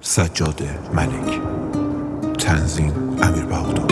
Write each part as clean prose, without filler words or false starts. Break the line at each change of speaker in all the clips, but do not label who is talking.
سجاد ملک، تنظیم امیر بهادر.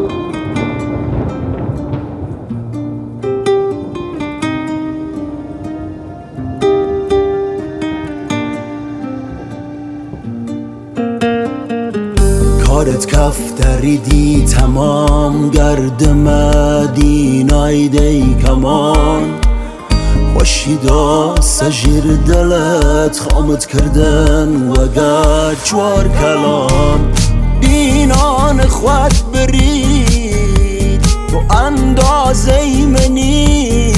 کارت کف دریدی تمام، گرد مدینای دی کمان خوشیدا سجیر دلت خامت کردن و گر چوار کلام دینان خود برید تو اندازه منی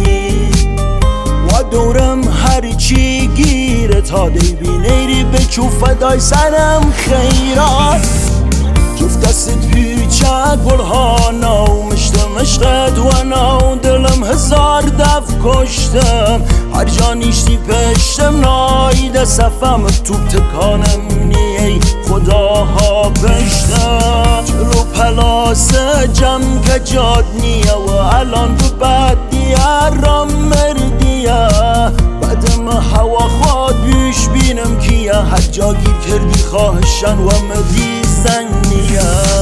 و دورم هرچی گیره تا دی بینیری بچو فدای سرم خیرات جفت دست پیچه گلها نو مشقت و نو دلم هزار دف کشتم هر جا نیشتی پشتم نایده صفم توب تکانم نیه خداها پشتم جلو پلاس جم که جاد نیه و الان تو بد دیه را مردیه بعدم هوا خواد بیش بینم کیه هر جا گیر کردی خواهشن و مدی زنیه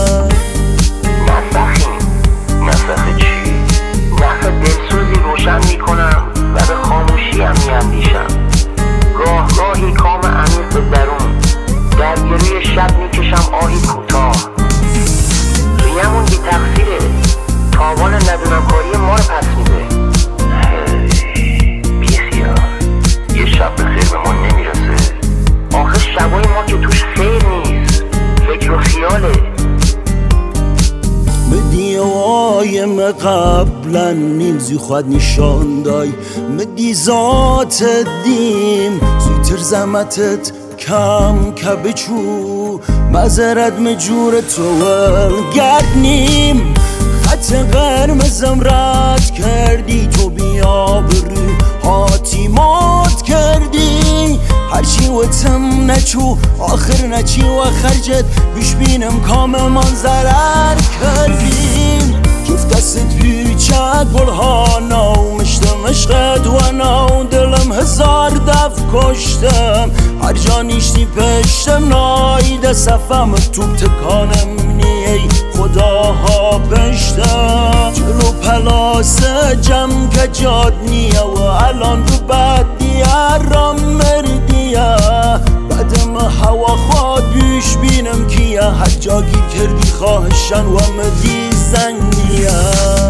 نفخ چی؟ نفخ دلسوزی روشن میکنم و به خاموشیم میاندیشم گاهی کام عمیق به درون در گروی شب میکشم آهی کوتاه ریمون بی تقصیره تاوان ندونم کاری ما رو پس میده بیخیال یه شب به خیر به ما نمیرسه آخه شبای ما که توش خیر نیست فکر و خیاله
مدی وایم قبلا نیم خود نشان دای مدی ذات دیم زویتر زمتت کم که بچو مزرد مجور تو گرد نیم خط قرمزم رد کردی تو بیا برو حاتیمات کردی هرچی و تم نچو آخر نچی و خرجت بیش بینم کام من ضرر کردیم جفت دست پیچه گلها نو مشقت و نو دلم هزار دف کشتم هر جا نیشتی پشتم نایده صفم توب تکانم نیه خداها پشتم جلو پلاس جم که جاد نیه و الان تو بد دیه را مردیه بعدم هوا خواد بیش بینم کیه هر جا گیر کردی خواهشن و مدی زنیه